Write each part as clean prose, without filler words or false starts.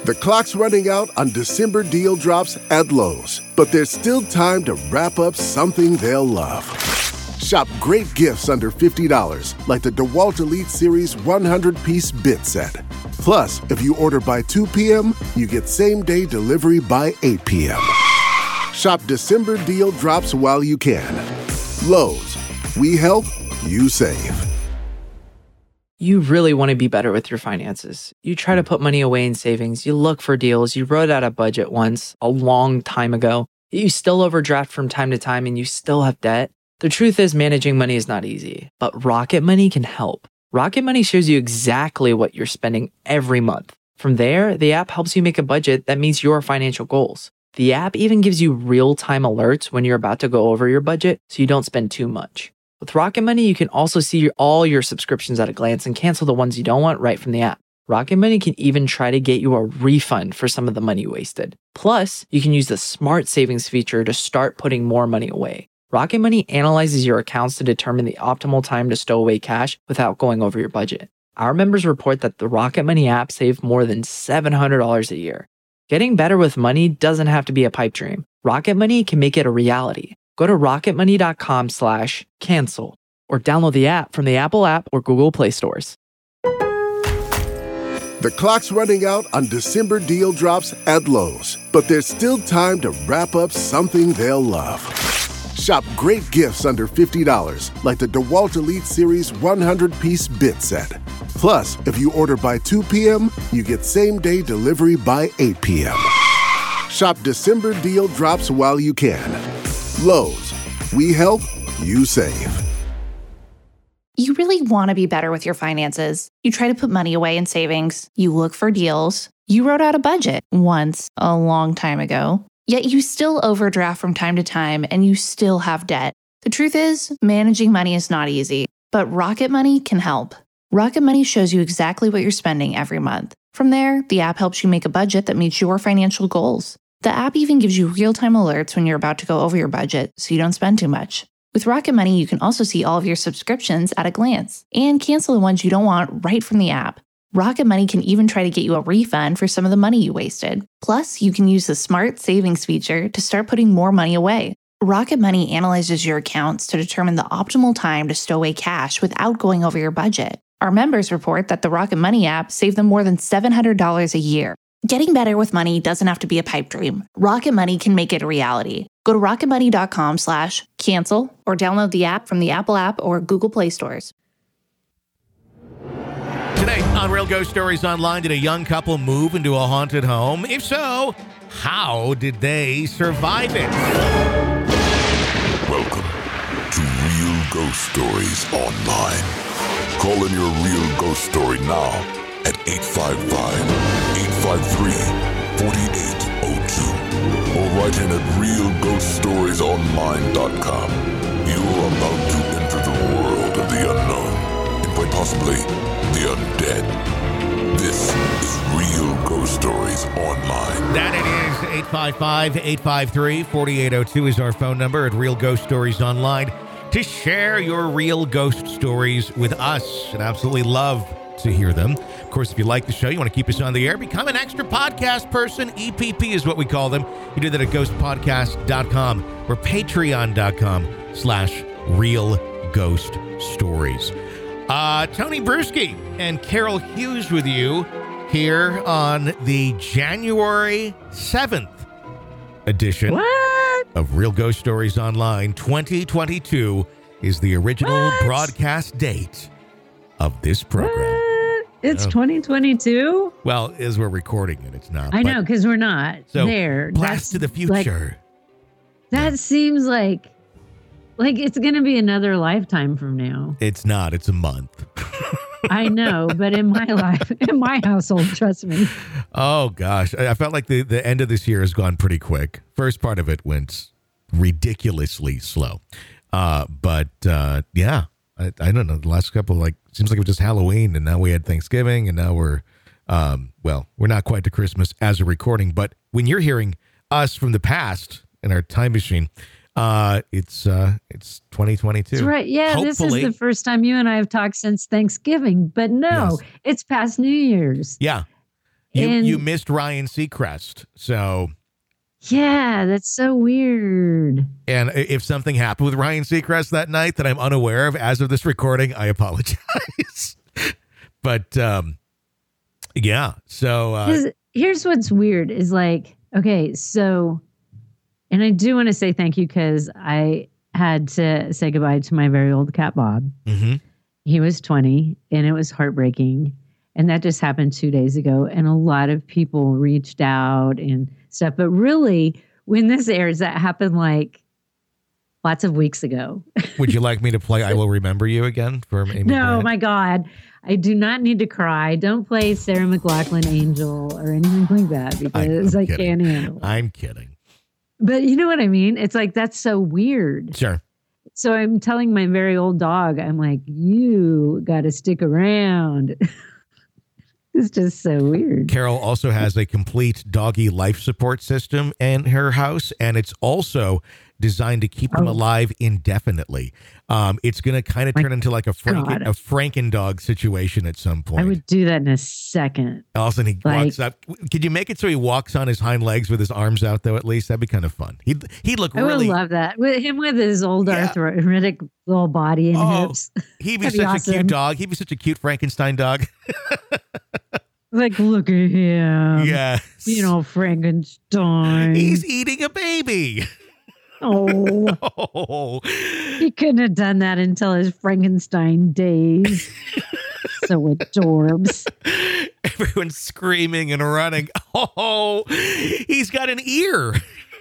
The clock's running out on December deal drops at Lowe's, but there's still time to wrap up something they'll love. Shop great gifts under $50, like the DeWalt Elite Series 100-piece bit set. Plus, if you order by 2 p.m., you get same-day delivery by 8 p.m. Shop December deal drops while you can. Lowe's, we help, you save. You really want to be better with your finances. You try to put money away in savings. You look for deals. You wrote out a budget once a long time ago. You still overdraft from time to time and you still have debt. The truth is managing money is not easy, but Rocket Money can help. Rocket Money shows you exactly what you're spending every month. From there, the app helps you make a budget that meets your financial goals. The app even gives you real-time alerts when you're about to go over your budget so you don't spend too much. With Rocket Money, you can also see all your subscriptions at a glance and cancel the ones you don't want right from the app. Rocket Money can even try to get you a refund for some of the money you wasted. Plus, you can use the Smart Savings feature to start putting more money away. Rocket Money analyzes your accounts to determine the optimal time to stow away cash without going over your budget. Our members report that the Rocket Money app saved more than $700 a year. Getting better with money doesn't have to be a pipe dream. Rocket Money can make it a reality. Go to rocketmoney.com/cancel or download the app from the Apple app or Google Play stores. The clock's running out on December deal drops at Lowe's, but there's still time to wrap up something they'll love. Shop great gifts under $50, like the DeWalt Elite Series 100-piece bit set. Plus, if you order by 2 p.m., you get same-day delivery by 8 p.m. Shop December deal drops while you can. Lowe's, we help, you save. You really want to be better with your finances. You try to put money away in savings. You look for deals. You wrote out a budget once a long time ago. Yet you still overdraft from time to time and you still have debt. The truth is, managing money is not easy, but Rocket Money can help. Rocket Money shows you exactly what you're spending every month. From there, the app helps you make a budget that meets your financial goals. The app even gives you real-time alerts when you're about to go over your budget so you don't spend too much. With Rocket Money, you can also see all of your subscriptions at a glance and cancel the ones you don't want right from the app. Rocket Money can even try to get you a refund for some of the money you wasted. Plus, you can use the Smart Savings feature to start putting more money away. Rocket Money analyzes your accounts to determine the optimal time to stow away cash without going over your budget. Our members report that the Rocket Money app saved them more than $700 a year. Getting better with money doesn't have to be a pipe dream. Rocket Money can make it a reality. Go to rocketmoney.com/cancel or download the app from the Apple app or Google Play stores. Today on Real Ghost Stories Online, did a young couple move into a haunted home? If so, how did they survive it? Welcome to Real Ghost Stories Online. Call in your real ghost story now at 855-853-4802 or write in at realghoststoriesonline.com. You're about to enter the world of the unknown and quite possibly the undead. This is Real Ghost Stories Online. That it is. 855-853-4802 is our phone number at Real Ghost Stories Online to share your real ghost stories with us. And absolutely love to hear them. Of course, if you like the show, you want to keep us on the air, become an extra podcast person. EPP is what we call them. You do that at ghostpodcast.com or patreon.com/Real Ghost Stories. Tony Bruschi and Carol Hughes with you here on the January 7th edition of Real Ghost Stories Online. 2022 is the original broadcast date of this program. It's 2022? Well, as we're recording it, it's not. I know, because we're not so there. Blast to the future. That seems like it's going to be another lifetime from now. It's not. It's a month. I know, but in my life, in my household, trust me. Oh, gosh. I felt like the end of this year has gone pretty quick. First part of it went ridiculously slow. But yeah, I don't know. The last couple, seems like it was just Halloween, and now we had Thanksgiving, and now we're not quite to Christmas as a recording. But when you're hearing us from the past in our time machine, it's 2022. That's right. Yeah, Hopefully. This is the first time you and I have talked since Thanksgiving. But no, Yes. It's past New Year's. Yeah. You missed Ryan Seacrest. So yeah, that's so weird. And if something happened with Ryan Seacrest that night that I'm unaware of as of this recording, I apologize. But yeah, so here's what's weird is like, okay, so, and I do want to say thank you because I had to say goodbye to my very old cat, Bob. Mm-hmm. He was 20 and it was heartbreaking. And that just happened 2 days ago. And a lot of people reached out and stuff. But really, when this airs, that happened like lots of weeks ago. Would you like me to play I Will Remember You again for Amy No, Grant? my God. I do not need to cry. Don't play Sarah McLachlan Angel or anything like that because I can't handle it. I'm kidding. But you know what I mean? It's like, that's so weird. Sure. So I'm telling my very old dog, I'm like, you got to stick around. It's just so weird. Carol also has a complete doggy life support system in her house, and it's also designed to keep them alive indefinitely. It's going to kind of turn into like a Frankendog situation at some point. I would do that in a second. All of a sudden he walks up. Could you make it so he walks on his hind legs with his arms out, though, at least? That'd be kind of fun. He'd look really... I would love that. With him with his old arthritic little body and hips. He'd be such a cute dog. He'd be such a cute Frankenstein dog. Like, look at him. Yes. You know, Frankenstein. He's eating a baby. Oh. He couldn't have done that until his Frankenstein days. So adorbs. Everyone's screaming and running. Oh, he's got an ear.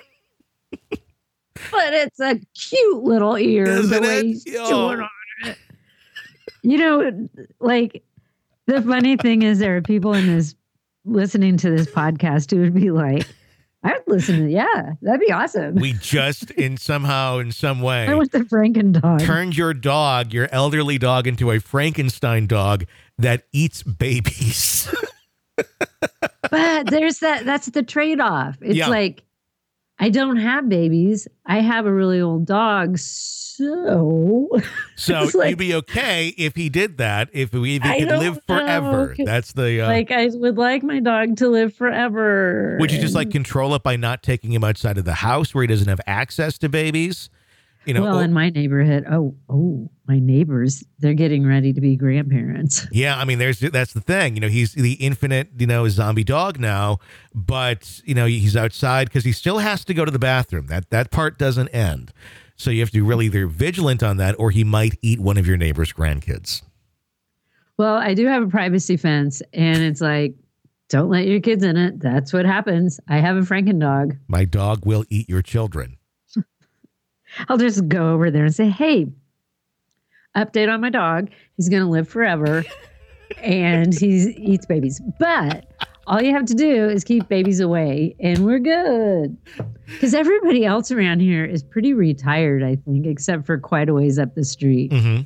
But it's a cute little ear. Isn't the way it? he's chewing on it. You know, like, the funny thing is there are people listening to this podcast who would be like, I would listen to that'd be awesome. We just in some way I want the Frankendog. Turned your elderly dog into a Frankenstein dog that eats babies. But that's the trade-off. It's like, I don't have babies. I have a really old dog. So like, you'd be okay if he did that, if he could live forever. That's the... like, I would like my dog to live forever. Would you just like control it by not taking him outside of the house where he doesn't have access to babies? You know, well, in my neighborhood, my neighbors, they're getting ready to be grandparents. Yeah, I mean, that's the thing. You know, he's the infinite, zombie dog now, but, he's outside because he still has to go to the bathroom. That part doesn't end. So you have to be really either vigilant on that or he might eat one of your neighbor's grandkids. Well, I do have a privacy fence, and it's like, don't let your kids in it. That's what happens. I have a Frankendog. My dog will eat your children. I'll just go over there and say, hey, update on my dog. He's going to live forever, and he eats babies. But all you have to do is keep babies away, and we're good. Because everybody else around here is pretty retired, I think, except for quite a ways up the street. Mm-hmm.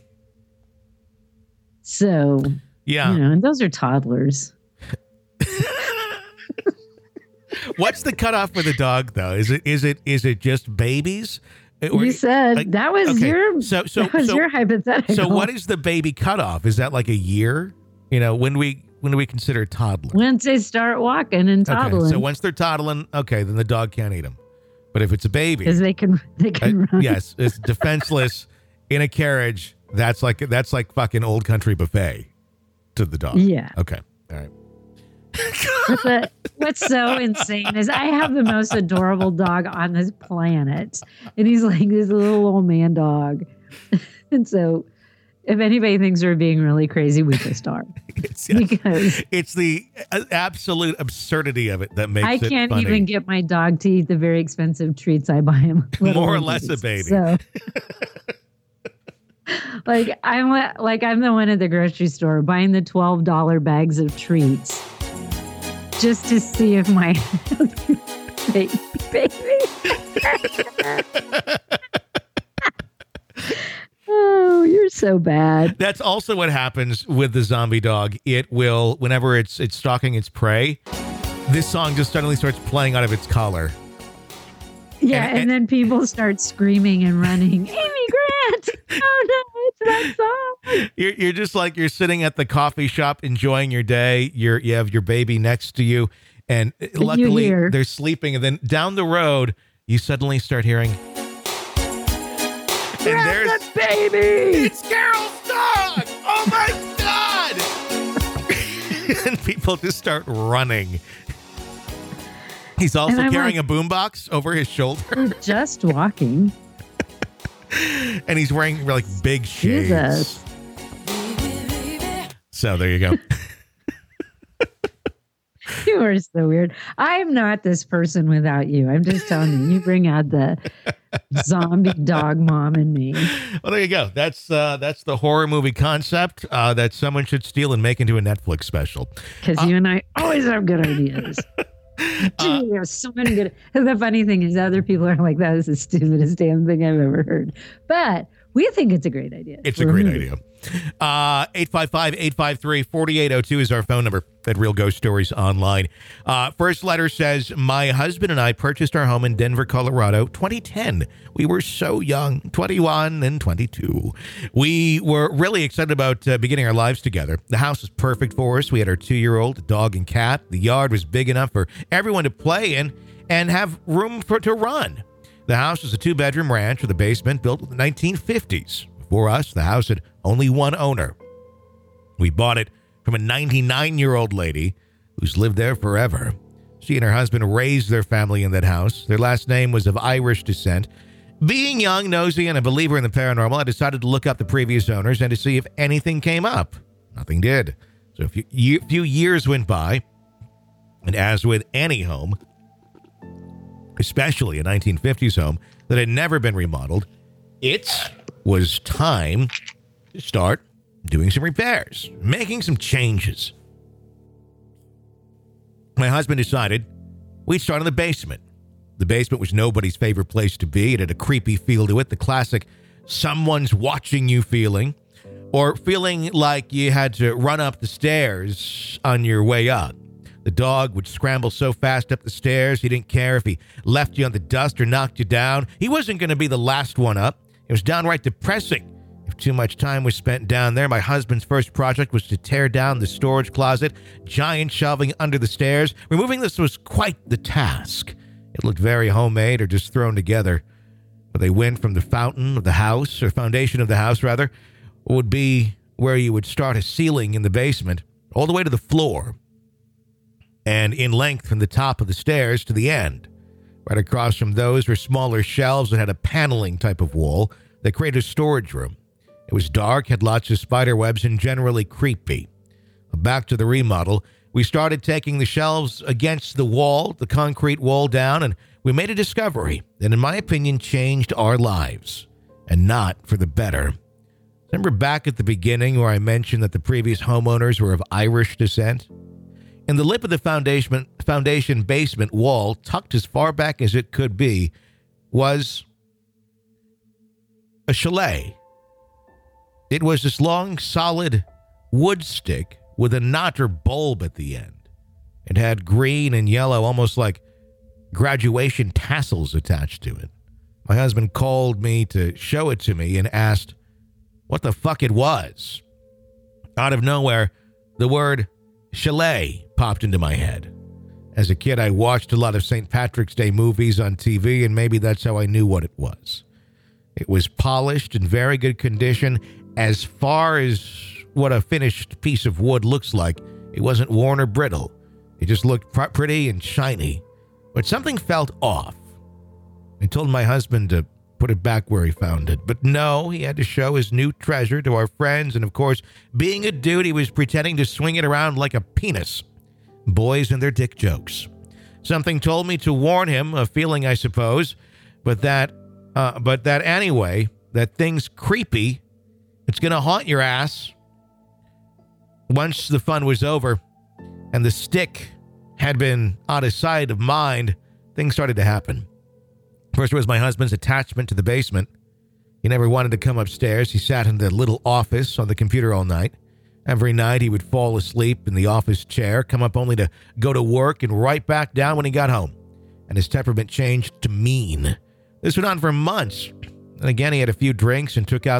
So, yeah, and those are toddlers. What's the cutoff for the dog, though? Is it just babies? You said that was your hypothetical. So what is the baby cutoff? Is that like a year? When do we consider a toddler? Once they start walking and toddling. Okay, so once they're toddling, then the dog can't eat them. But if it's a baby, because they can run. Yes, it's defenseless in a carriage. That's like fucking Old Country Buffet to the dog. Yeah. Okay. All right. What's so insane is I have the most adorable dog on this planet, and he's like this little old man dog. And so, if anybody thinks we're being really crazy, we just are. Because it's the absolute absurdity of it that makes it can't funny. even get my dog to eat the very expensive treats I buy him. More or less a baby. So, I'm the one at the grocery store buying the $12 bags of treats just to see if my baby. Oh, you're so bad. That's also what happens with the zombie dog. It will, whenever it's stalking its prey, this song just suddenly starts playing out of its collar. Yeah, and then people start screaming and running. Amy Grant! Oh no, it's that song. You're just like you're sitting at the coffee shop enjoying your day. You have your baby next to you, and luckily they're sleeping. And then down the road, you suddenly start hearing, and there's the baby. It's Carol's dog. Oh my God! And people just start running. He's also carrying a boombox over his shoulder. Just walking. And he's wearing like big shades. Jesus. So there you go. You are so weird. I'm not this person without you. I'm just telling you. You bring out the zombie dog mom in me. Well, there you go. That's the horror movie concept that someone should steal and make into a Netflix special. Because you and I always have good ideas. Gee, we have so many good. The funny thing is, other people are like, "That is the stupidest damn thing I've ever heard," but we think it's a great idea. It's a great idea. 855-853-4802 is our phone number at Real Ghost Stories Online. First letter says, my husband and I purchased our home in Denver, Colorado, 2010. We were so young, 21 and 22. We were really excited about beginning our lives together. The house was perfect for us. We had our 2-year-old, dog and cat. The yard was big enough for everyone to play in and have room to run. The house was a 2-bedroom ranch with a basement built in the 1950s. For us, the house had only one owner. We bought it from a 99-year-old lady who's lived there forever. She and her husband raised their family in that house. Their last name was of Irish descent. Being young, nosy, and a believer in the paranormal, I decided to look up the previous owners and to see if anything came up. Nothing did. So a few years went by, and as with any home, especially a 1950s home that had never been remodeled, it was time to start doing some repairs, making some changes. My husband decided we'd start in the basement. The basement was nobody's favorite place to be. It had a creepy feel to it, the classic someone's watching you feeling, or feeling like you had to run up the stairs on your way up. The dog would scramble so fast up the stairs, he didn't care if he left you on the dust or knocked you down. He wasn't going to be the last one up. It was downright depressing. If too much time was spent down there, my husband's first project was to tear down the storage closet, giant shelving under the stairs. Removing this was quite the task. It looked very homemade or just thrown together. But they went from the foundation of the house, would be where you would start a ceiling in the basement, all the way to the floor, and in length from the top of the stairs to the end. Right across from those were smaller shelves that had a paneling type of wall that created a storage room. It was dark, had lots of spider webs, and generally creepy. Back to the remodel, we started taking the shelves against the wall, the concrete wall down, and we made a discovery that, in my opinion, changed our lives, and not for the better. Remember back at the beginning where I mentioned that the previous homeowners were of Irish descent? In the lip of the foundation basement wall, tucked as far back as it could be, was a chalet. It was this long, solid wood stick with a knot or bulb at the end. It had green and yellow, almost like graduation tassels attached to it. My husband called me to show it to me and asked what the fuck it was. Out of nowhere, the word chalet popped into my head. As a kid, I watched a lot of St. Patrick's Day movies on TV, and maybe that's how I knew what it was. It was polished in very good condition. As far as what a finished piece of wood looks like, it wasn't worn or brittle. It just looked pretty and shiny. But something felt off. I told my husband to put it back where he found it. But no, he had to show his new treasure to our friends. And of course, being a dude, he was pretending to swing it around like a penis. Boys and their dick jokes. Something told me to warn him, a feeling I suppose, but that anyway, that thing's creepy. It's going to haunt your ass. Once the fun was over and the stick had been out of sight of mind, things started to happen. First was my husband's attachment to the basement. He never wanted to come upstairs. He sat in the little office on the computer all night. Every night he would fall asleep in the office chair, come up only to go to work and right back down when he got home. And his temperament changed to mean. This went on for months. And again, he had a few drinks and took out the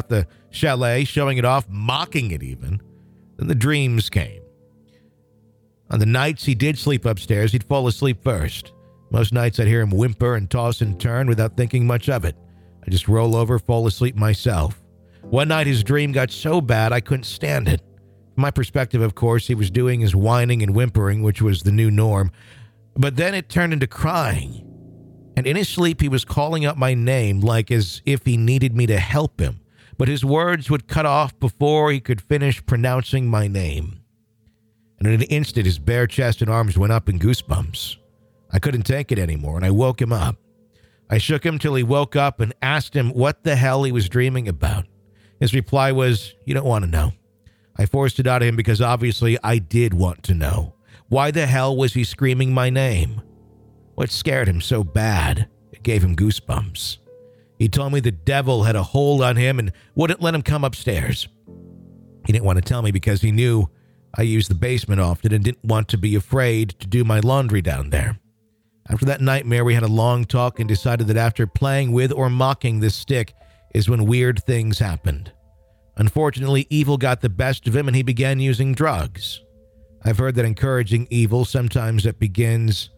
chalet, showing it off, mocking it even. Then the dreams came. On the nights he did sleep upstairs, he'd fall asleep first. Most nights I'd hear him whimper and toss and turn without thinking much of it. I'd just roll over, fall asleep myself. One night his dream got so bad I couldn't stand it. From my perspective, of course, he was doing his whining and whimpering, which was the new norm. But then it turned into crying. And in his sleep, he was calling out my name like as if he needed me to help him. But his words would cut off before he could finish pronouncing my name. And in an instant, his bare chest and arms went up in goosebumps. I couldn't take it anymore, and I woke him up. I shook him till he woke up and asked him what the hell he was dreaming about. His reply was, "You don't want to know." I forced it out of him because obviously I did want to know. Why the hell was he screaming my name? What scared him so bad? It gave him goosebumps. He told me the devil had a hold on him and wouldn't let him come upstairs. He didn't want to tell me because he knew I used the basement often and didn't want to be afraid to do my laundry down there. After that nightmare, we had a long talk and decided that after playing with or mocking this stick is when weird things happened. Unfortunately, evil got the best of him and he began using drugs. I've heard that encouraging evil, sometimes it begins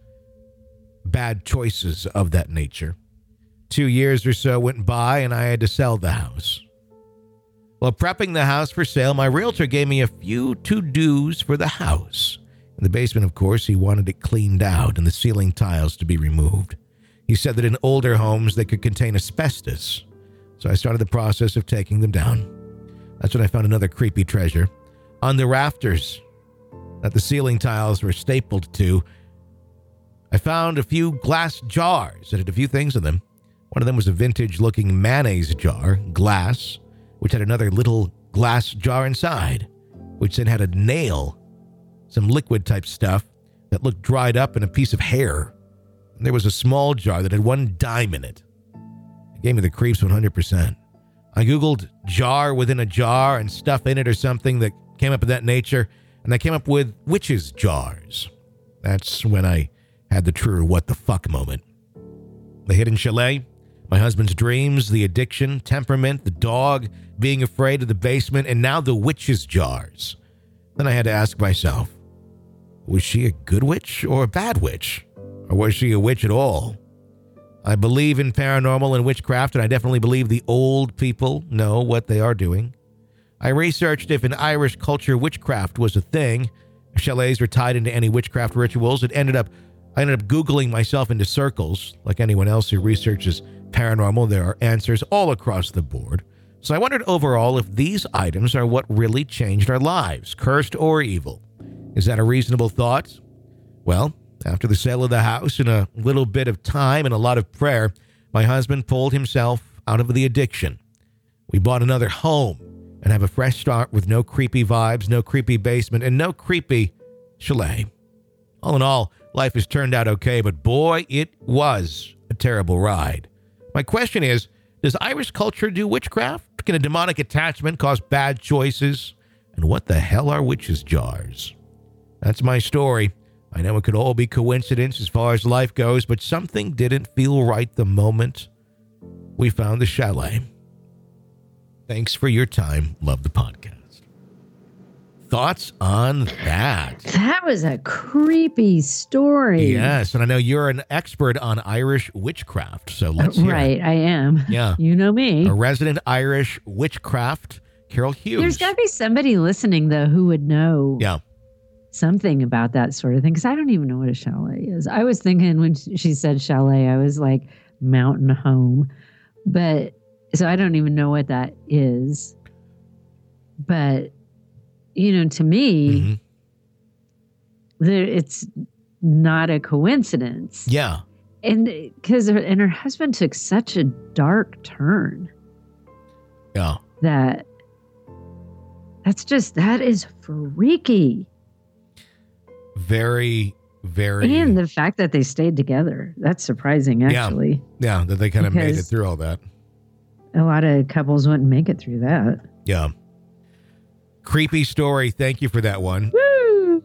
bad choices of that nature. 2 years or so went by and I had to sell the house. While prepping the house for sale, my realtor gave me a few to-dos for the house. In the basement, of course, he wanted it cleaned out and the ceiling tiles to be removed. He said that in older homes they could contain asbestos. So I started the process of taking them down. That's when I found another creepy treasure. On the rafters that the ceiling tiles were stapled to, I found a few glass jars that had a few things in them. One of them was a vintage-looking mayonnaise jar, glass, which had another little glass jar inside, which then had a nail, some liquid-type stuff that looked dried up in a piece of hair. And there was a small jar that had one dime in it. It gave me the creeps 100%. I Googled jar within a jar and stuff in it or something that came up of that nature, and I came up with witches' jars. That's when I had the true what the fuck moment. The hidden chalet, my husband's dreams, the addiction, temperament, the dog, being afraid of the basement, and now the witches' jars. Then I had to ask myself, was she a good witch or a bad witch? Or was she a witch at all? I believe in paranormal and witchcraft, and I definitely believe the old people know what they are doing. I researched if in Irish culture witchcraft was a thing. Chalets were tied into any witchcraft rituals. I ended up Googling myself into circles. Like anyone else who researches paranormal, there are answers all across the board. So I wondered overall if these items are what really changed our lives, cursed or evil. Is that a reasonable thought? Well, after the sale of the house and a little bit of time and a lot of prayer, my husband pulled himself out of the addiction. We bought another home and have a fresh start with no creepy vibes, no creepy basement, and no creepy chalet. All in all, life has turned out okay, but boy, it was a terrible ride. My question is, does Irish culture do witchcraft? Can a demonic attachment cause bad choices? And what the hell are witches' jars? That's my story. I know it could all be coincidence as far as life goes, but something didn't feel right the moment we found the chalet. Thanks for your time. Love the podcast. Thoughts on that? That was a creepy story. Yes, and I know you're an expert on Irish witchcraft, so let's hear Right, it. I am. Yeah. You know me. A resident Irish witchcraft, Carol Hughes. There's got to be somebody listening, though, who would know Yeah. something about that sort of thing, because I don't even know what a chalet is. I was thinking when she said chalet, I was like mountain home. But so I don't even know what that is. But, you know, to me, it's not a coincidence. Yeah. And because her husband took such a dark turn. Yeah. That is freaky. Very, very. And the fact that they stayed together, that's surprising, actually. Yeah, that they kind of made it Because through all that. A lot of couples wouldn't make it through that. Yeah. Creepy story. Thank you for that one. Woo!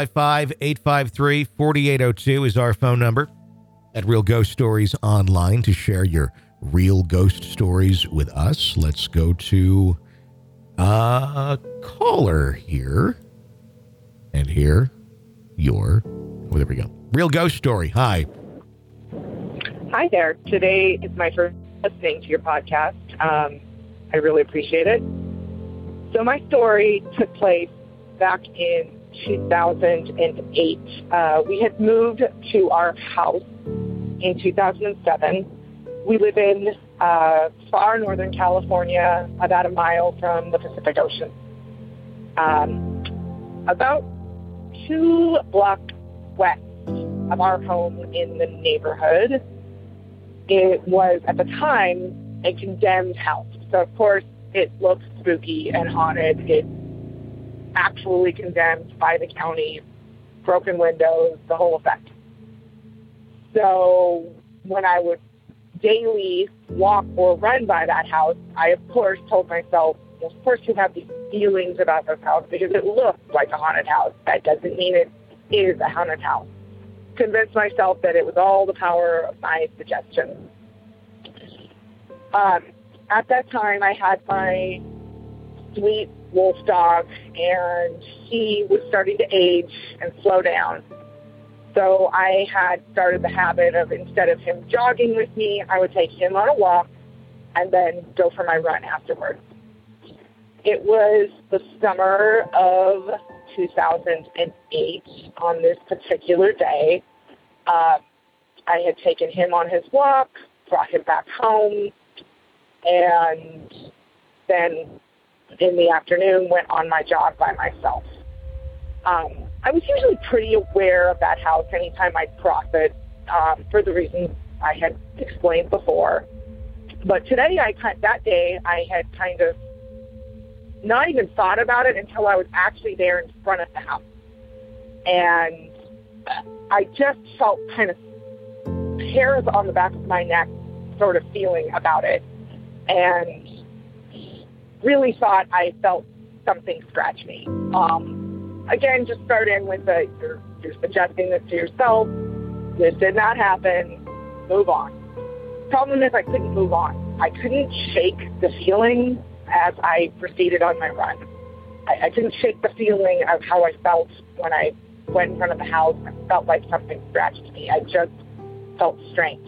855-853-4802 is our phone number at Real Ghost Stories Online to share your real ghost stories with us. Let's go to Caller here. And here, there we go. Real ghost story. Hi. Hi there. Today is my first listening to your podcast. I really appreciate it. So my story took place back in 2008. We had moved to our house in 2007. We live in far northern California, about a mile from the Pacific Ocean. About 2 blocks west of our home in the neighborhood, it was, at the time, a condemned house. So, of course, it looked spooky and haunted. It's actually condemned by the county, broken windows, the whole effect. So when I would daily walk or run by that house, I, of course, told myself, well, of course you have these feelings about this house because it looks like a haunted house. That doesn't mean it is a haunted house. Convinced myself that it was all the power of my suggestion. At that time, I had my sweet wolf dog, and he was starting to age and slow down. So I had started the habit of, instead of him jogging with me, I would take him on a walk and then go for my run afterwards. It was the summer of 2008 on this particular day. I had taken him on his walk, brought him back home, and then in the afternoon went on my jog by myself. I was usually pretty aware of that house anytime I'd cross it, for the reasons I had explained before. But today, that day, I had kind of not even thought about it until I was actually there in front of the house. And I just felt kind of hairs on the back of my neck sort of feeling about it. And really thought I felt something scratch me. Again, just start in with you're suggesting this to yourself. This did not happen. Move on. Problem is I couldn't move on. I couldn't shake the feeling as I proceeded on my run. I couldn't shake the feeling of how I felt when I went in front of the house and felt like something scratched me. I just felt strange.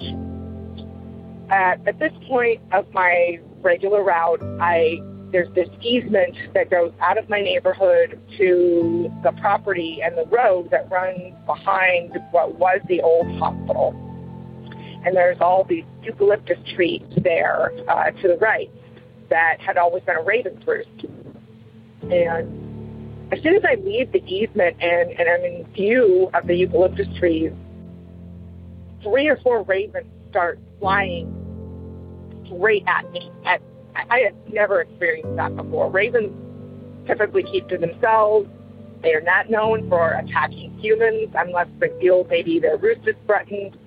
At this point of my regular route, there's this easement that goes out of my neighborhood to the property and the road that runs behind what was the old hospital. And there's all these eucalyptus trees there to the right that had always been a raven's roost. And as soon as I leave the easement and I'm in view of the eucalyptus trees, 3 or 4 ravens start flying straight at me. I had never experienced that before. Ravens typically keep to themselves. They are not known for attacking humans unless they feel maybe their roost is threatened.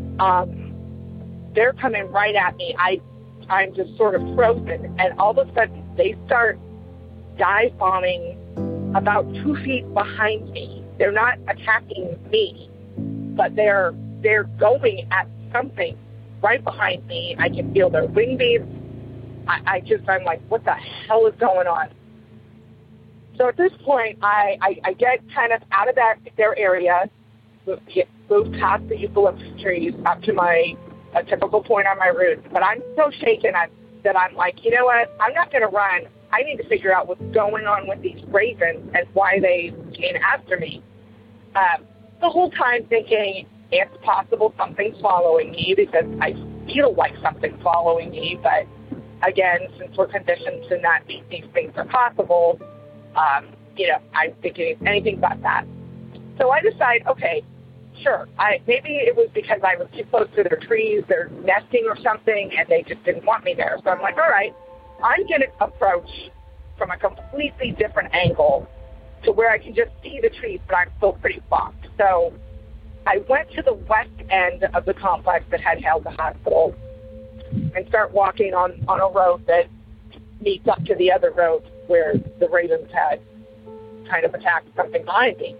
They're coming right at me. I'm just sort of frozen, and all of a sudden they start dive bombing about 2 feet behind me. They're not attacking me, but they're going at something right behind me. I can feel their wing beats. I'm like, what the hell is going on? So at this point, I get kind of out of their area, move past the eucalyptus trees up to a typical point on my route. But I'm so shaken that I'm like, you know what? I'm not going to run. I need to figure out what's going on with these ravens and why they came after me. The whole time thinking it's possible something's following me because I feel like something's following me. But again, since we're conditioned to not think these things are possible, I'm thinking it's anything but that. So I decide, okay, sure. Maybe it was because I was too close to their trees, they're nesting or something, and they just didn't want me there. So I'm like, all right, I'm going to approach from a completely different angle to where I can just see the trees, but I'm still pretty blocked. So I went to the west end of the complex that had held the hospital and start walking on a road that meets up to the other road where the ravens had kind of attacked something behind me.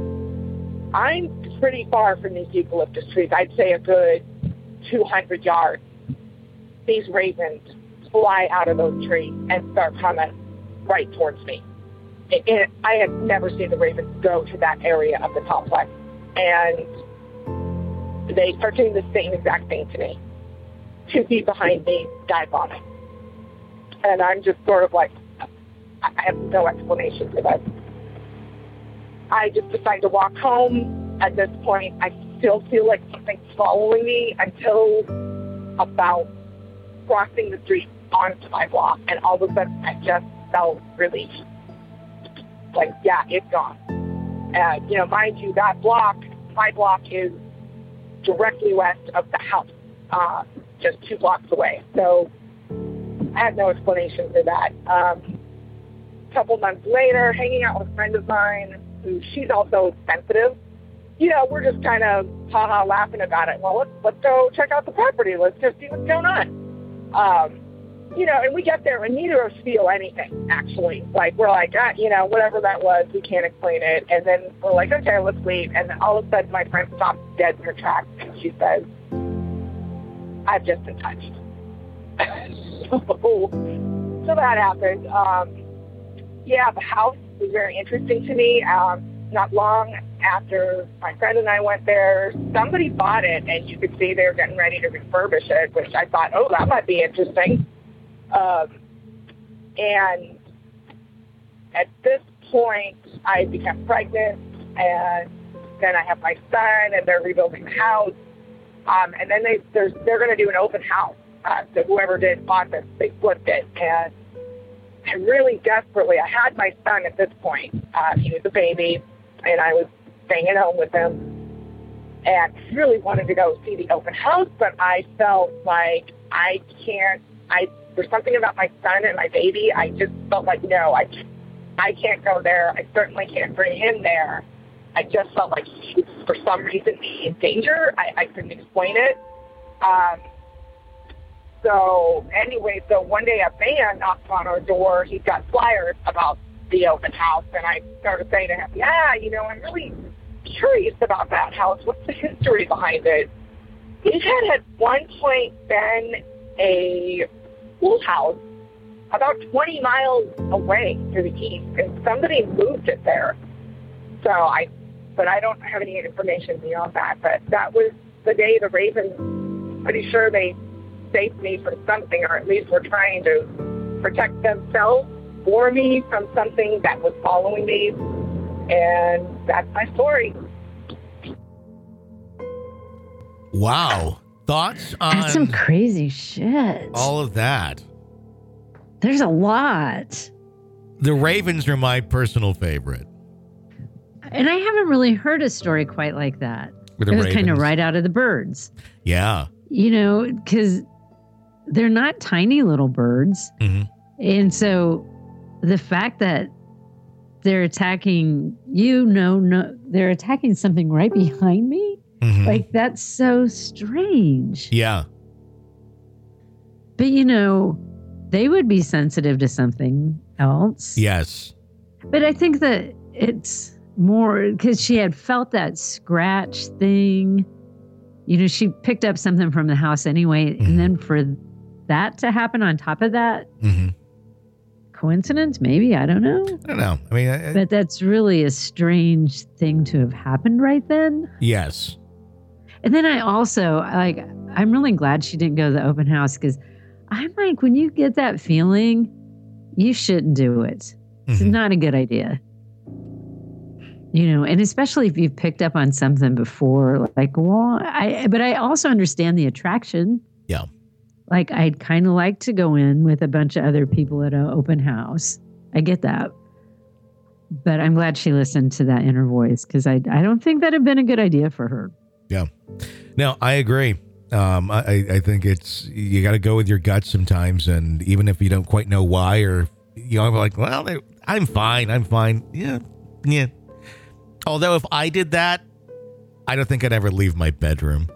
I'm pretty far from these eucalyptus trees. I'd say a good 200 yards. These ravens fly out of those trees and start coming right towards me. I had never seen the ravens go to that area of the complex. And they start doing the same exact thing to me. 2 feet behind me, dive bombing. And I'm just sort of like, I have no explanation for that. I just decide to walk home. At this point, I still feel like something's following me until about crossing the street onto my block. And all of a sudden, I just felt relief. Like, yeah, it's gone. And, you know, mind you, that block, my block is directly west of the house, just 2 blocks away. So I had no explanation for that. A couple months later, hanging out with a friend of mine, who she's also sensitive. You know, we're just kind of ha-ha laughing about it. Well, let's go check out the property. Let's just see what's going on. You know, and we get there, and neither of us feel anything, actually. Like, we're like, you know, whatever that was, we can't explain it. And then we're like, okay, let's leave. And then all of a sudden, my friend stops dead in her tracks, and she says, I've just been touched. So that happened. Yeah, the house was very interesting to me. Not long after my friend and I went there, somebody bought it, and you could see they were getting ready to refurbish it, which I thought, oh, that might be interesting. And at this point, I became pregnant, and then I have my son, and they're rebuilding the house. And then they're going to do an open house. So whoever bought this, they flipped it. And I really desperately, I had my son at this point. He was a baby, and I was staying at home with him. And really wanted to go see the open house, but I felt like there's something about my son and my baby. I just felt like, no, I can't go there. I certainly can't bring him there. I just felt like he was, for some reason, in danger. I couldn't explain it. So one day a man knocked on our door. He's got flyers about the open house, and I started saying to him, yeah, you know, I'm really curious about that house. What's the history behind it? It had at one point been a school house about 20 miles away to the east, and somebody moved it there. But I don't have any information beyond that. But that was the day the ravens, pretty sure they saved me from something, or at least were trying to protect themselves for me from something that was following me. And that's my story. Wow. Thoughts on That's some crazy shit. all of that? There's a lot. The Ravens are my personal favorite. And I haven't really heard a story quite like that. With the It was kind of Ravens. right out of the birds. Yeah. You know, because they're not tiny little birds. Mm-hmm. And so the fact that they're attacking they're attacking something right behind me. Mm-hmm. Like, that's so strange. Yeah. But, you know, they would be sensitive to something else. Yes. But I think that it's more because she had felt that scratch thing. You know, she picked up something from the house anyway. Mm-hmm. And then for that to happen on top of that, Mm-hmm. coincidence? Maybe. I don't know. I don't know. I mean, But that's really a strange thing to have happened right then. yes. And then I'm really glad she didn't go to the open house, because I'm like, when you get that feeling, you shouldn't do it. It's Mhm. not a good idea. You know, and especially if you've picked up on something before, like, well, but I also understand the attraction. Yeah. Like, I'd kind of like to go in with a bunch of other people at an open house. I get that. But I'm glad she listened to that inner voice, because I don't think that'd have been a good idea for her. Yeah. No, I agree. I think you got to go with your gut sometimes. And even if you don't quite know why, or, you know, like, well, I'm fine. Yeah. Yeah. Although if I did that, I don't think I'd ever leave my bedroom.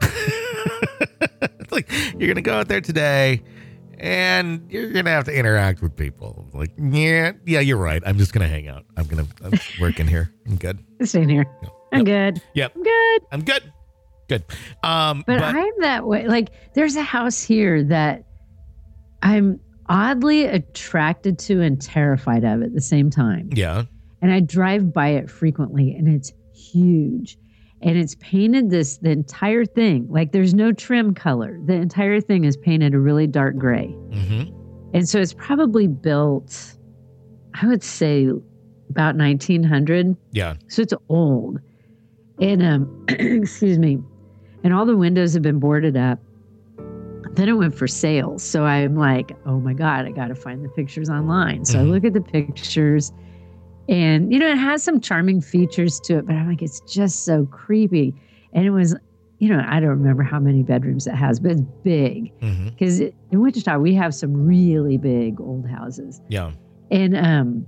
It's like, you're going to go out there today and you're going to have to interact with people. Like, yeah, you're right. I'm just going to hang out. I'm working here. I'm good. Staying here. I'm good. Yep. I'm good. I'm good. Good. But I'm that way. Like, there's a house here that I'm oddly attracted to and terrified of at the same time. Yeah. And I drive by it frequently, and it's huge. And it's painted the entire thing. Like there's no trim color. The entire thing is painted a really dark gray. Mm-hmm. And so it's probably built, I would say, about 1900. Yeah. So it's old. And, excuse me. And all the windows have been boarded up. Then it went for sale. So I'm like, oh my God, I got to find the pictures online. So I look at the pictures. And, it has some charming features to it, but I'm like, it's just so creepy. And it was, I don't remember how many bedrooms it has, but it's big. Because in Wichita, we have some really big old houses. Yeah. And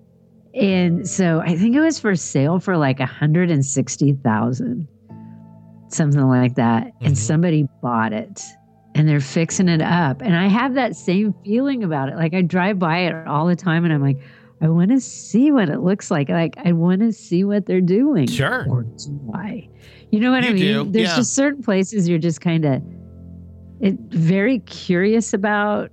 so I think it was for sale for like $160,000, something like that. And somebody bought it. And they're fixing it up. And I have that same feeling about it. Like I drive by it all the time, and I'm like, I want to see what it looks like. Like, I want to see what they're doing. Sure. Or do I? You know what I mean? Do. There's just certain places you're just kind of very curious about,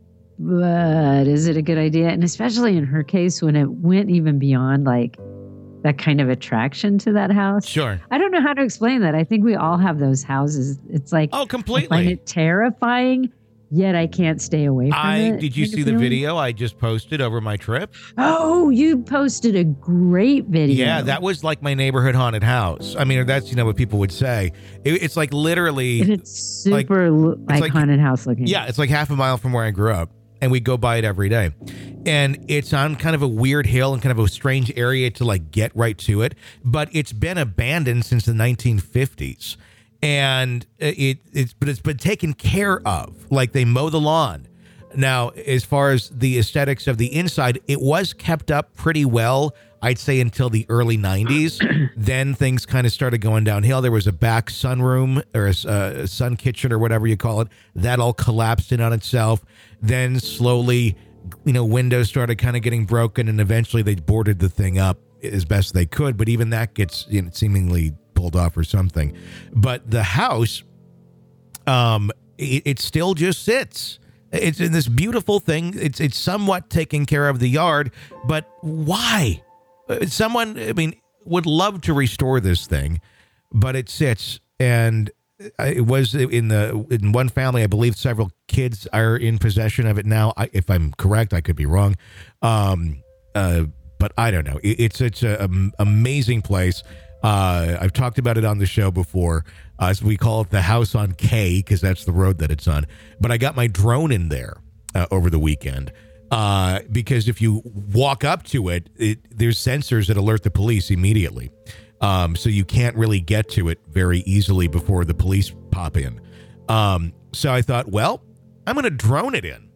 but is it a good idea? And especially in her case, when it went even beyond like that kind of attraction to that house. Sure. I don't know how to explain that. I think we all have those houses. It's like, oh, completely. I find it terrifying. Yet I can't stay away from it. Did you see the video I just posted over my trip? Oh, you posted a great video. Yeah, that was like my neighborhood haunted house. I mean, that's, what people would say. It's like literally. And it's super like haunted house looking. Yeah, it's like half a mile from where I grew up. And we go by it every day. And it's on kind of a weird hill and kind of a strange area to like get right to it. But it's been abandoned since the 1950s. And it's been taken care of. Like they mow the lawn. Now, as far as the aesthetics of the inside, it was kept up pretty well, I'd say, until the early 90s. Then things kind of started going downhill. There was a back sunroom or a sun kitchen or whatever you call it. That all collapsed in on itself. Then slowly, windows started kind of getting broken, and eventually they boarded the thing up as best they could. But even that gets seemingly pulled off or something. But the house, it still just sits. It's in this beautiful thing. It's somewhat taking care of the yard, but why? Someone, would love to restore this thing, but it sits. And it was in one family, I believe several kids are in possession of it now. If I'm correct, I could be wrong. But I don't know. It's an amazing place. I've talked about it on the show before. So we call it the house on K because that's the road that it's on. But I got my drone in there over the weekend because if you walk up to it, there's sensors that alert the police immediately. So you can't really get to it very easily before the police pop in. So I thought, well, I'm going to drone it in.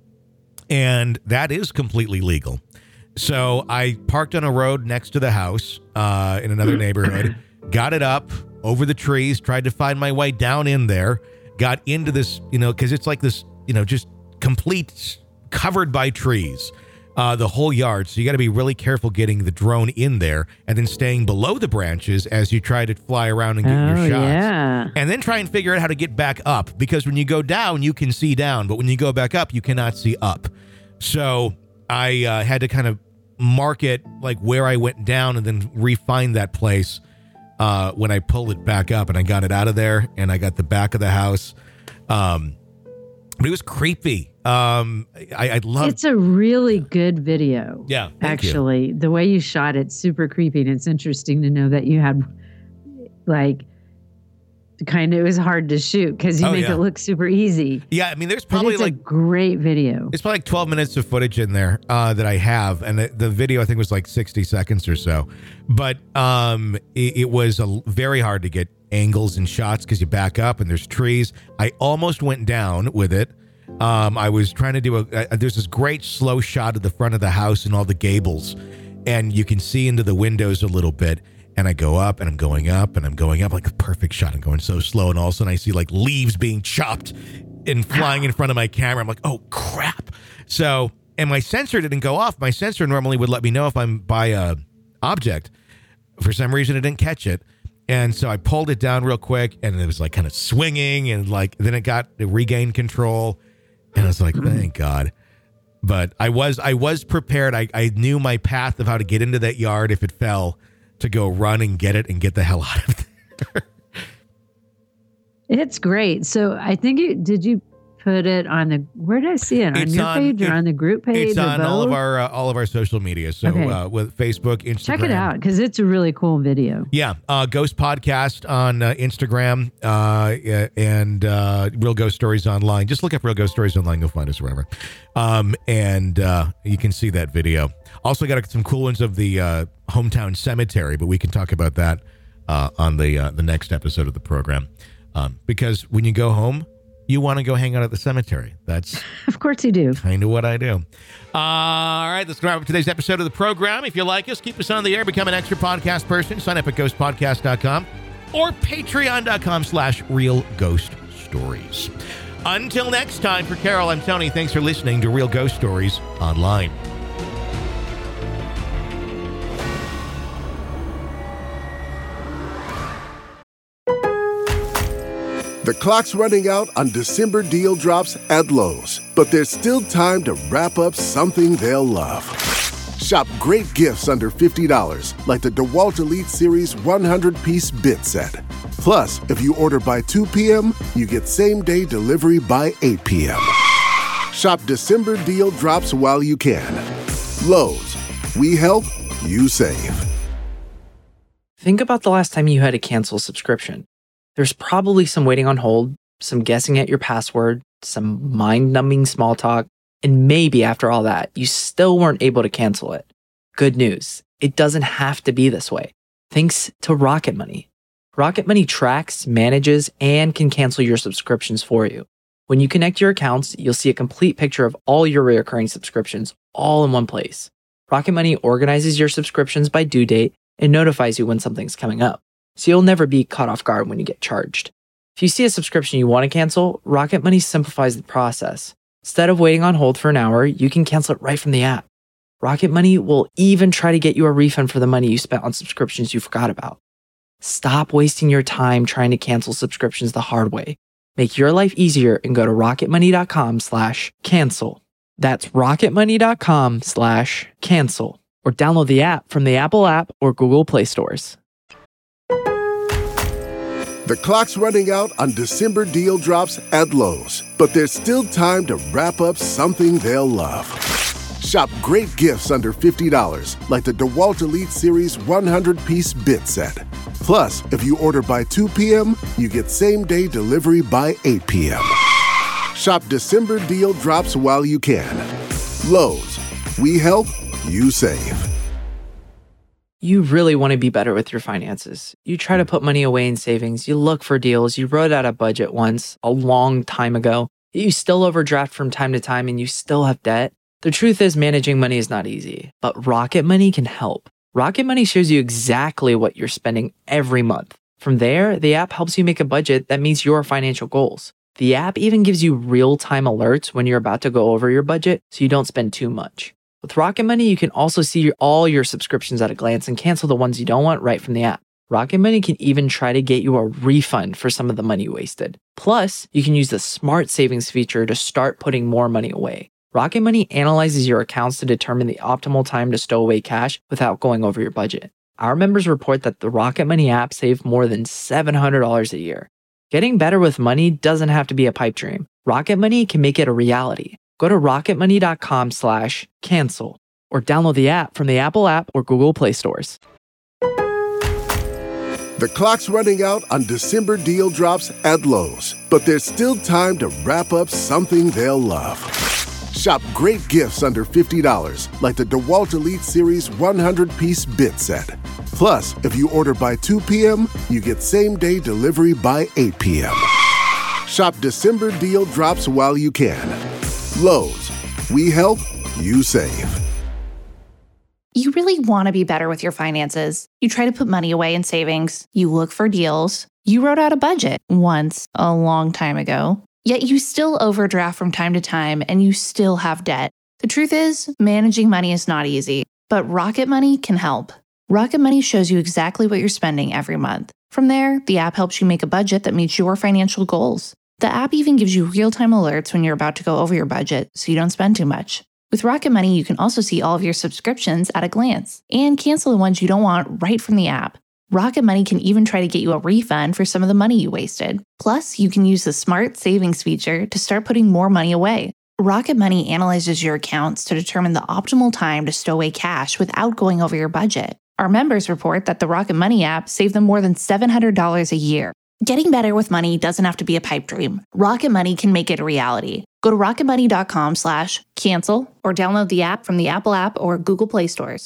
And that is completely legal. So I parked on a road next to the house in another neighborhood, got it up over the trees, tried to find my way down in there, got into this, because it's like this, just complete covered by trees, the whole yard. So you got to be really careful getting the drone in there and then staying below the branches as you try to fly around and get your shots. Yeah. And then try and figure out how to get back up, because when you go down, you can see down, but when you go back up, you cannot see up. So I had to kind of mark it like where I went down and then refine that place when I pulled it back up, and I got it out of there and I got the back of the house. But it was creepy. I love. It's a really good video. Yeah, actually, the way you shot it, super creepy, and it's interesting to know that you had like. It was hard to shoot because you make it look super easy. Yeah, there's probably a great video. It's probably like 12 minutes of footage in there that I have, and the video I think was like 60 seconds or so. But it was very hard to get angles and shots because you back up and there's trees. I almost went down with it. I was trying to do there's this great slow shot of the front of the house and all the gables, and you can see into the windows a little bit. And I go up and I'm going up and I'm going up, like a perfect shot. I'm going so slow. And all of a sudden I see like leaves being chopped and flying in front of my camera. I'm like, oh crap. So, and my sensor didn't go off. My sensor normally would let me know if I'm by a object. For some reason, it didn't catch it. And so I pulled it down real quick, and it was like kind of swinging, and like, then it regained control. And I was like, thank God. But I was prepared. I knew my path of how to get into that yard if it fell, to go run and get it and get the hell out of there. It's great. So I think did you put it on where did I see it? On your page or on the group page? It's on both? all of our social media. So with Facebook, Instagram. Check it out because it's a really cool video. Yeah. Ghost Podcast on Instagram and Real Ghost Stories Online. Just look up Real Ghost Stories Online. You'll find us wherever. And you can see that video. Also got some cool ones of the hometown cemetery, but we can talk about that on the next episode of the program. Because when you go home, you want to go hang out at the cemetery. That's of course you do. Kind of what I do. All right, let's wrap up today's episode of the program. If you like us, keep us on the air, become an extra podcast person. Sign up at ghostpodcast.com or patreon.com/Real Ghost Stories. Until next time, for Carol, I'm Tony. Thanks for listening to Real Ghost Stories Online. The clock's running out on December deal drops at Lowe's, but there's still time to wrap up something they'll love. Shop great gifts under $50, like the DeWalt Elite Series 100-piece bit set. Plus, if you order by 2 p.m., you get same-day delivery by 8 p.m. Shop December deal drops while you can. Lowe's, we help, you save. Think about the last time you had to cancel a subscription. There's probably some waiting on hold, some guessing at your password, some mind-numbing small talk, and maybe after all that, you still weren't able to cancel it. Good news, it doesn't have to be this way. Thanks to Rocket Money. Rocket Money tracks, manages, and can cancel your subscriptions for you. When you connect your accounts, you'll see a complete picture of all your recurring subscriptions all in one place. Rocket Money organizes your subscriptions by due date and notifies you when something's coming up, so you'll never be caught off guard when you get charged. If you see a subscription you want to cancel, Rocket Money simplifies the process. Instead of waiting on hold for an hour, you can cancel it right from the app. Rocket Money will even try to get you a refund for the money you spent on subscriptions you forgot about. Stop wasting your time trying to cancel subscriptions the hard way. Make your life easier and go to rocketmoney.com/cancel. That's rocketmoney.com/cancel. Or download the app from the Apple app or Google Play stores. The clock's running out on December deal drops at Lowe's, but there's still time to wrap up something they'll love. Shop great gifts under $50, like the DeWalt Elite Series 100-piece bit set. Plus, if you order by 2 p.m., you get same-day delivery by 8 p.m. Shop December deal drops while you can. Lowe's, we help, you save. You really want to be better with your finances. You try to put money away in savings. You look for deals. You wrote out a budget once a long time ago. You still overdraft from time to time and you still have debt. The truth is, managing money is not easy, but Rocket Money can help. Rocket Money shows you exactly what you're spending every month. From there, the app helps you make a budget that meets your financial goals. The app even gives you real-time alerts when you're about to go over your budget so you don't spend too much. With Rocket Money, you can also see all your subscriptions at a glance and cancel the ones you don't want right from the app. Rocket Money can even try to get you a refund for some of the money you wasted. Plus, you can use the Smart Savings feature to start putting more money away. Rocket Money analyzes your accounts to determine the optimal time to stow away cash without going over your budget. Our members report that the Rocket Money app saved more than $700 a year. Getting better with money doesn't have to be a pipe dream. Rocket Money can make it a reality. Go to rocketmoney.com/cancel or download the app from the Apple app or Google Play stores. The clock's running out on December deal drops at Lowe's, but there's still time to wrap up something they'll love. Shop great gifts under $50, like the DeWalt Elite Series 100-piece bit set. Plus, if you order by 2 p.m., you get same-day delivery by 8 p.m. Shop December deal drops while you can. Lowe's, we help, you save. You really want to be better with your finances. You try to put money away in savings. You look for deals. You wrote out a budget once a long time ago. Yet you still overdraft from time to time and you still have debt. The truth is, managing money is not easy, but Rocket Money can help. Rocket Money shows you exactly what you're spending every month. From there, the app helps you make a budget that meets your financial goals. The app even gives you real-time alerts when you're about to go over your budget so you don't spend too much. With Rocket Money, you can also see all of your subscriptions at a glance and cancel the ones you don't want right from the app. Rocket Money can even try to get you a refund for some of the money you wasted. Plus, you can use the Smart Savings feature to start putting more money away. Rocket Money analyzes your accounts to determine the optimal time to stow away cash without going over your budget. Our members report that the Rocket Money app saved them more than $700 a year. Getting better with money doesn't have to be a pipe dream. Rocket Money can make it a reality. Go to rocketmoney.com/cancel or download the app from the Apple app or Google Play stores.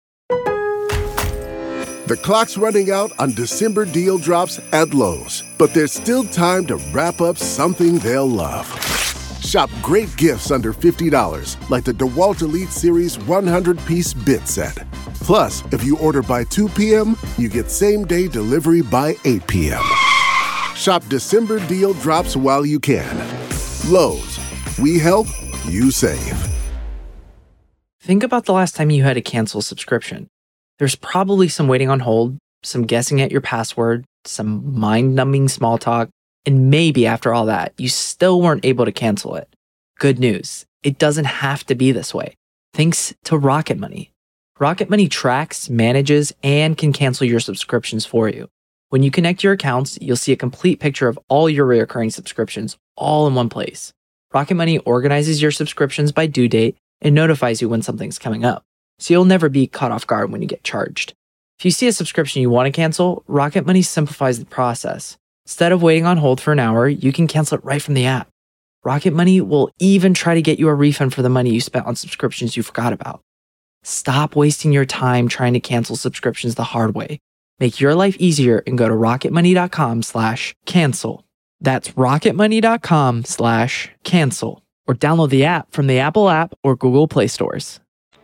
The clock's running out on December deal drops at Lowe's, but there's still time to wrap up something they'll love. Shop great gifts under $50, like the DeWalt Elite Series 100-piece bit set. Plus, if you order by 2 p.m., you get same-day delivery by 8 p.m. Shop December deal drops while you can. Lowe's, we help, you save. Think about the last time you had to cancel a subscription. There's probably some waiting on hold, some guessing at your password, some mind-numbing small talk, and maybe after all that, you still weren't able to cancel it. Good news, it doesn't have to be this way. Thanks to Rocket Money. Rocket Money tracks, manages, and can cancel your subscriptions for you. When you connect your accounts, you'll see a complete picture of all your recurring subscriptions all in one place. Rocket Money organizes your subscriptions by due date and notifies you when something's coming up, so you'll never be caught off guard when you get charged. If you see a subscription you want to cancel, Rocket Money simplifies the process. Instead of waiting on hold for an hour, you can cancel it right from the app. Rocket Money will even try to get you a refund for the money you spent on subscriptions you forgot about. Stop wasting your time trying to cancel subscriptions the hard way. Make your life easier and go to rocketmoney.com/cancel. That's rocketmoney.com/cancel or download the app from the Apple app or Google Play stores.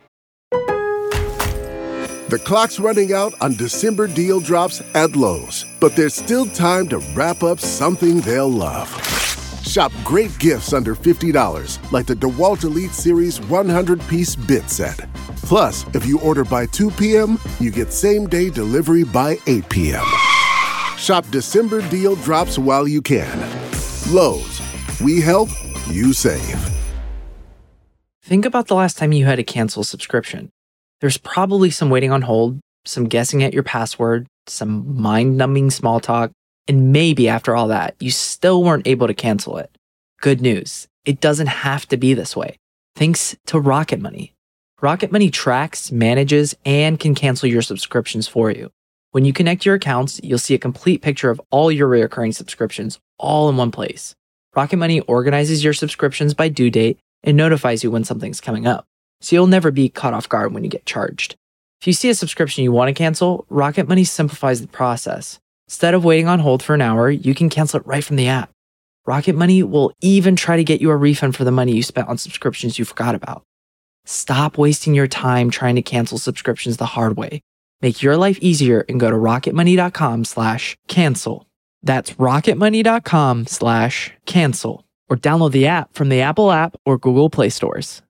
The clock's running out on December deal drops at Lowe's, but there's still time to wrap up something they'll love. Shop great gifts under $50, like the DeWalt Elite Series 100-piece bit set. Plus, if you order by 2 p.m., you get same-day delivery by 8 p.m. Shop December deal drops while you can. Lowe's, we help, you save. Think about the last time you had to cancel a subscription. There's probably some waiting on hold, some guessing at your password, some mind-numbing small talk, and maybe after all that, you still weren't able to cancel it. Good news, it doesn't have to be this way. Thanks to Rocket Money. Rocket Money tracks, manages, and can cancel your subscriptions for you. When you connect your accounts, you'll see a complete picture of all your recurring subscriptions all in one place. Rocket Money organizes your subscriptions by due date and notifies you when something's coming up, so you'll never be caught off guard when you get charged. If you see a subscription you want to cancel, Rocket Money simplifies the process. Instead of waiting on hold for an hour, you can cancel it right from the app. Rocket Money will even try to get you a refund for the money you spent on subscriptions you forgot about. Stop wasting your time trying to cancel subscriptions the hard way. Make your life easier and go to rocketmoney.com/cancel. That's rocketmoney.com/cancel or download the app from the Apple app or Google Play stores.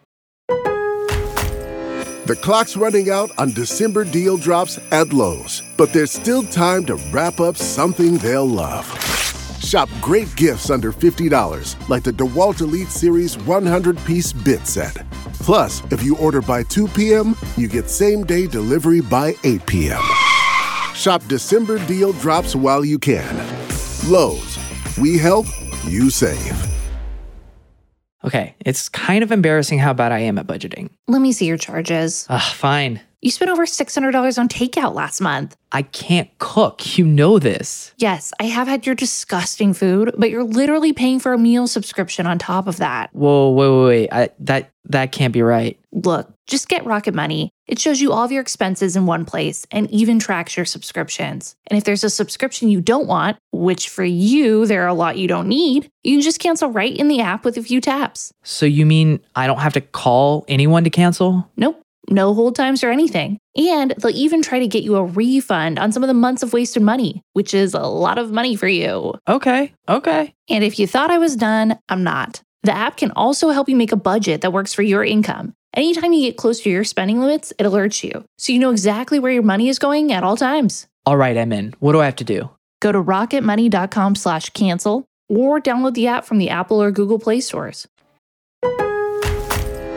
The clock's running out on December deal drops at Lowe's, but there's still time to wrap up something they'll love. Shop great gifts under $50, like the DeWalt Elite Series 100-piece bit set. Plus, if you order by 2 p.m., you get same-day delivery by 8 p.m. Shop December deal drops while you can. Lowe's, we help, you save. Okay, it's kind of embarrassing how bad I am at budgeting. Let me see your charges. Fine. You spent over $600 on takeout last month. I can't cook. You know this. Yes, I have had your disgusting food, but you're literally paying for a meal subscription on top of that. Whoa, wait. That can't be right. Look, just get Rocket Money. It shows you all of your expenses in one place and even tracks your subscriptions. And if there's a subscription you don't want, which for you, there are a lot you don't need, you can just cancel right in the app with a few taps. So you mean I don't have to call anyone to cancel? Nope. No hold times or anything. And they'll even try to get you a refund on some of the months of wasted money, which is a lot of money for you. Okay. And if you thought I was done, I'm not. The app can also help you make a budget that works for your income. Anytime you get close to your spending limits, it alerts you, so you know exactly where your money is going at all times. All right, I'm in. What do I have to do? Go to rocketmoney.com/cancel or download the app from the Apple or Google Play stores.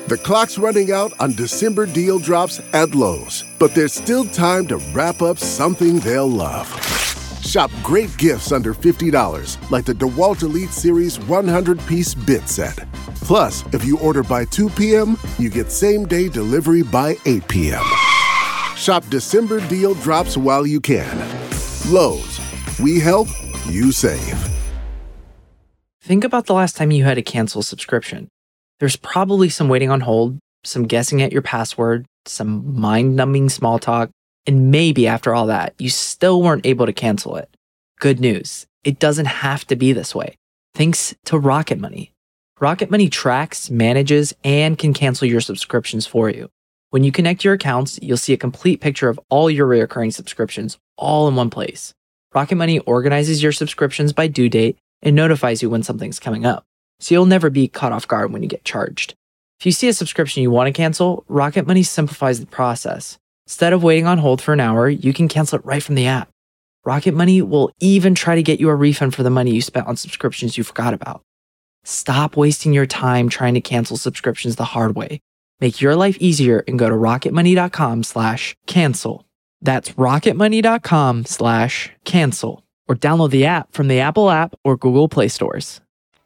The clock's running out on December deal drops at Lowe's, but there's still time to wrap up something they'll love. Shop great gifts under $50, like the DeWalt Elite Series 100-piece bit set. Plus, if you order by 2 p.m., you get same-day delivery by 8 p.m. Shop December deal drops while you can. Lowe's, we help, you save. Think about the last time you had to cancel a subscription. There's probably some waiting on hold, some guessing at your password, some mind-numbing small talk, and maybe after all that, you still weren't able to cancel it. Good news, it doesn't have to be this way. Thanks to Rocket Money. Rocket Money tracks, manages, and can cancel your subscriptions for you. When you connect your accounts, you'll see a complete picture of all your recurring subscriptions all in one place. Rocket Money organizes your subscriptions by due date and notifies you when something's coming up, so you'll never be caught off guard when you get charged. If you see a subscription you want to cancel, Rocket Money simplifies the process. Instead of waiting on hold for an hour, you can cancel it right from the app. Rocket Money will even try to get you a refund for the money you spent on subscriptions you forgot about. Stop wasting your time trying to cancel subscriptions the hard way. Make your life easier and go to rocketmoney.com/cancel. That's rocketmoney.com/cancel. Or download the app from the Apple app or Google Play stores.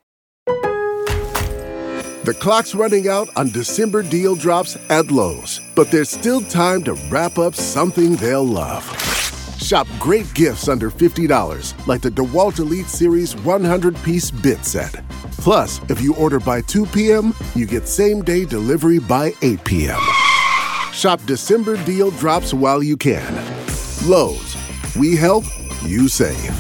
The clock's running out on December deal drops at Lowe's, but there's still time to wrap up something they'll love. Shop great gifts under $50, like the DeWalt Elite Series 100-piece bit set. Plus, if you order by 2 p.m., you get same-day delivery by 8 p.m. Shop December deal drops while you can. Lowe's, we help, you save.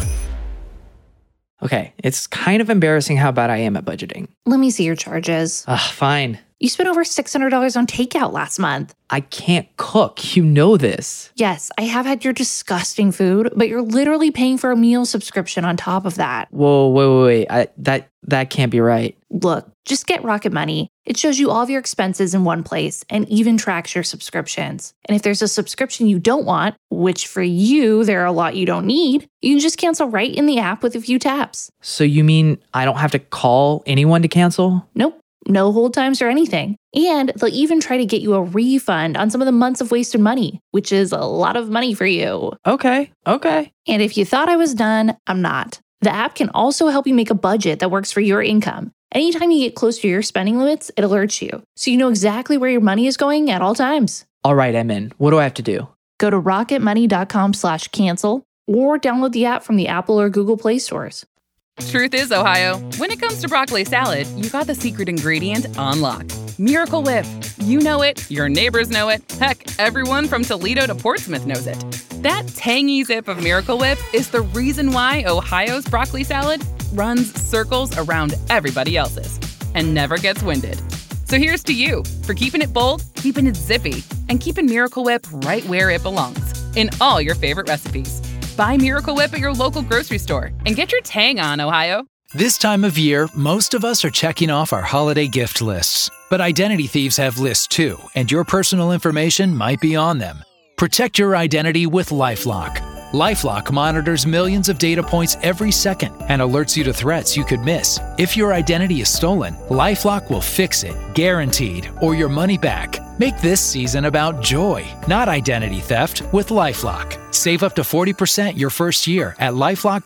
Okay, it's kind of embarrassing how bad I am at budgeting. Let me see your charges. Fine. You spent over $600 on takeout last month. I can't cook. You know this. Yes, I have had your disgusting food, but you're literally paying for a meal subscription on top of that. Whoa, wait. That can't be right. Look, just get Rocket Money. It shows you all of your expenses in one place and even tracks your subscriptions. And if there's a subscription you don't want, which for you, there are a lot you don't need, you can just cancel right in the app with a few taps. So you mean I don't have to call anyone to cancel? Nope. No hold times or anything. And they'll even try to get you a refund on some of the months of wasted money, which is a lot of money for you. Okay. And if you thought I was done, I'm not. The app can also help you make a budget that works for your income. Anytime you get close to your spending limits, it alerts you, so you know exactly where your money is going at all times. All right, I'm in. What do I have to do? Go to rocketmoney.com/cancel or download the app from the Apple or Google Play stores. Truth is, Ohio, when it comes to broccoli salad, you got the secret ingredient on lock. Miracle Whip. You know it, your neighbors know it, heck, everyone from Toledo to Portsmouth knows it. That tangy zip of Miracle Whip is the reason why Ohio's broccoli salad runs circles around everybody else's and never gets winded. So here's to you for keeping it bold, keeping it zippy, and keeping Miracle Whip right where it belongs, in all your favorite recipes. Buy Miracle Whip at your local grocery store and get your tang on, Ohio. This time of year, most of us are checking off our holiday gift lists. But identity thieves have lists too, and your personal information might be on them. Protect your identity with LifeLock. LifeLock monitors millions of data points every second and alerts you to threats you could miss. If your identity is stolen, LifeLock will fix it, guaranteed, or your money back. Make this season about joy, not identity theft, with LifeLock. Save up to 40% your first year at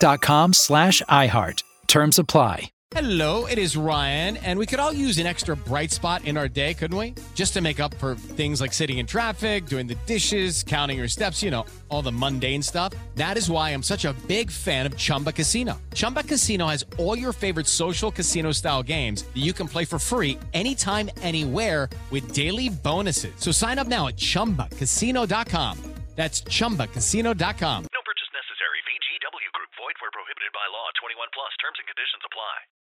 LifeLock.com/iHeart. Terms apply. Hello, it is Ryan, and we could all use an extra bright spot in our day, couldn't we? Just to make up for things like sitting in traffic, doing the dishes, counting your steps, you know, all the mundane stuff. That is why I'm such a big fan of Chumba Casino. Chumba Casino has all your favorite social casino-style games that you can play for free anytime, anywhere with daily bonuses. So sign up now at ChumbaCasino.com. That's ChumbaCasino.com.